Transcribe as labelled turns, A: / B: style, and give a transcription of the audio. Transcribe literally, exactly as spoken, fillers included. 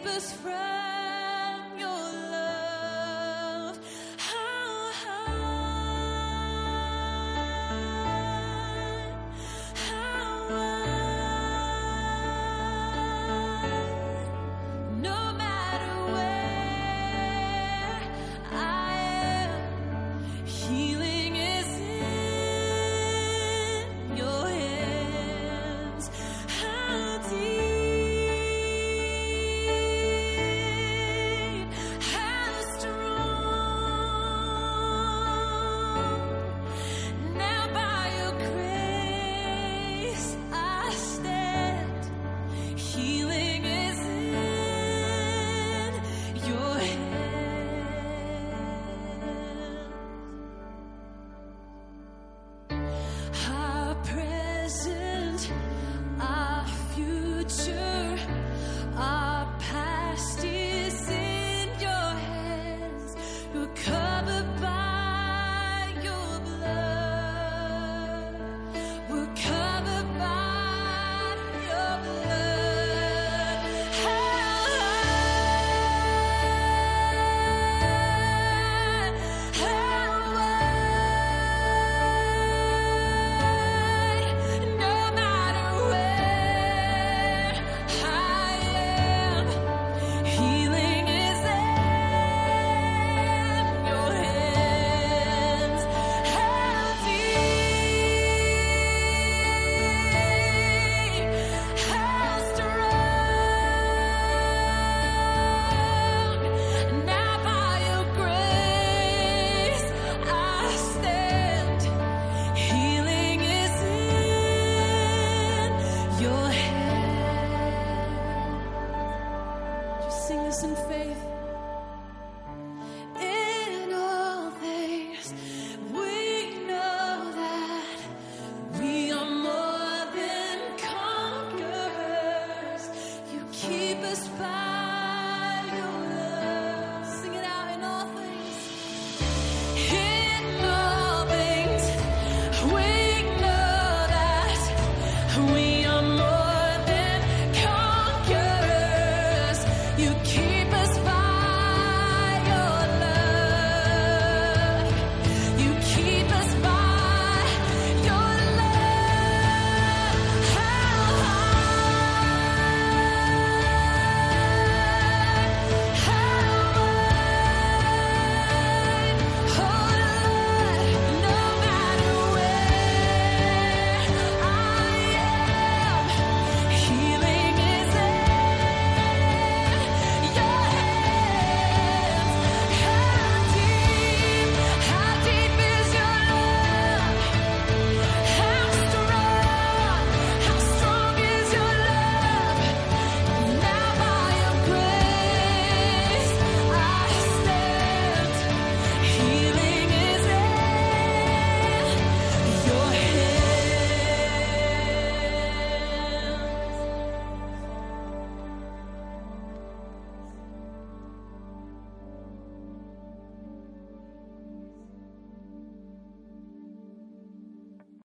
A: keep us from your love. How high, how wide, no matter where I am, healing is in your hands. How deep, how strong. Now by your grace I stand. Healing is in your hands. Our present, our future, our past is in your hands. You're covered by your blood. We're covered by your blood. How high, how wide, no matter where I am, healing is in your hands. How deep, how strong. Now by your grace I stand. Healing is in your hands. Just sing this in faith.